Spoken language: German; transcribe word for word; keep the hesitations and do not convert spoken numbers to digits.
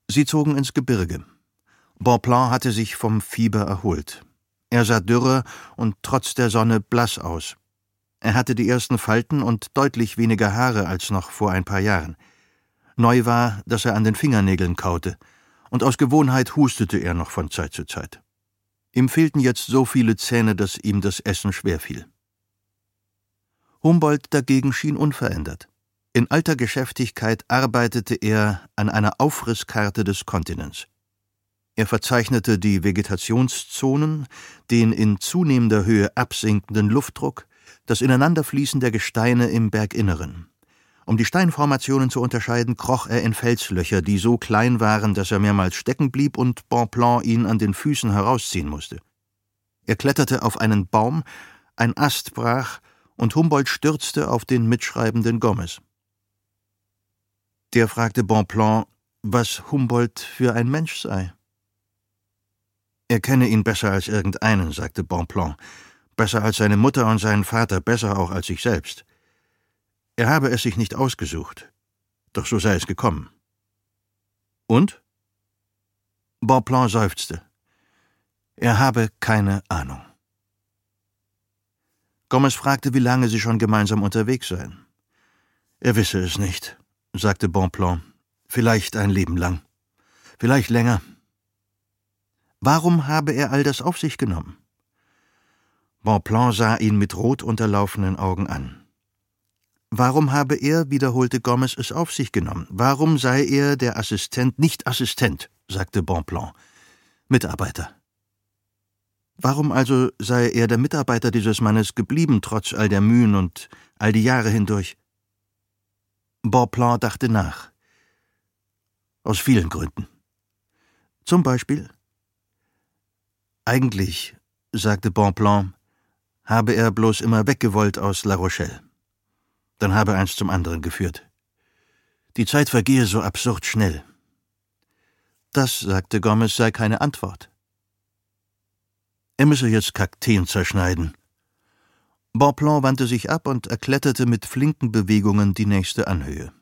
Sie zogen ins Gebirge. Bonpland hatte sich vom Fieber erholt. Er sah dürre und trotz der Sonne blass aus. Er hatte die ersten Falten und deutlich weniger Haare als noch vor ein paar Jahren. Neu war, dass er an den Fingernägeln kaute, und aus Gewohnheit hustete er noch von Zeit zu Zeit. Ihm fehlten jetzt so viele Zähne, dass ihm das Essen schwerfiel. Humboldt dagegen schien unverändert. In alter Geschäftigkeit arbeitete er an einer Aufrisskarte des Kontinents. Er verzeichnete die Vegetationszonen, den in zunehmender Höhe absinkenden Luftdruck, das Ineinanderfließen der Gesteine im Berginneren. Um die Steinformationen zu unterscheiden, kroch er in Felslöcher, die so klein waren, dass er mehrmals stecken blieb und Bonpland ihn an den Füßen herausziehen musste. Er kletterte auf einen Baum, ein Ast brach, und Humboldt stürzte auf den mitschreibenden Gomez. Der fragte Bonpland, was Humboldt für ein Mensch sei. »Er kenne ihn besser als irgendeinen«, sagte Bonpland, »besser als seine Mutter und seinen Vater, besser auch als sich selbst. Er habe es sich nicht ausgesucht, doch so sei es gekommen.« »Und?« Bonpland seufzte. Er habe keine Ahnung. Gomez fragte, wie lange sie schon gemeinsam unterwegs seien. Er wisse es nicht, sagte Bonpland. Vielleicht ein Leben lang. Vielleicht länger. Warum habe er all das auf sich genommen? Bonpland sah ihn mit rot unterlaufenen Augen an. Warum habe er, wiederholte Gomez, es auf sich genommen? Warum sei er der Assistent, nicht Assistent, sagte Bonpland, Mitarbeiter? Warum also sei er der Mitarbeiter dieses Mannes geblieben, trotz all der Mühen und all die Jahre hindurch? Bonpland dachte nach. Aus vielen Gründen. Zum Beispiel? Eigentlich, sagte Bonpland, habe er bloß immer weggewollt aus La Rochelle. Dann habe eins zum anderen geführt. Die Zeit vergehe so absurd schnell. Das, sagte Gomez, sei keine Antwort. Er müsse jetzt Kakteen zerschneiden. Bonpland wandte sich ab und erkletterte mit flinken Bewegungen die nächste Anhöhe.